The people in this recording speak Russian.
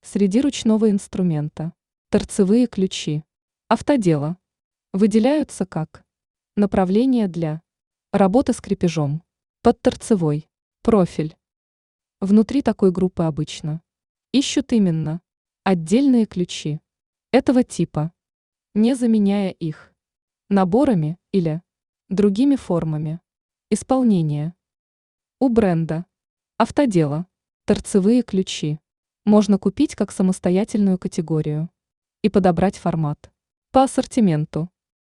Среди ручного инструмента. Торцевые ключи. Автодело. Выделяются как направление для работы с крепежом. Подторцевой. Профиль. Внутри такой группы обычно ищут именно отдельные ключи этого типа, не заменяя их наборами или другими формами исполнения. У бренда Автодело торцевые ключи можно купить как самостоятельную категорию и подобрать формат по ассортименту.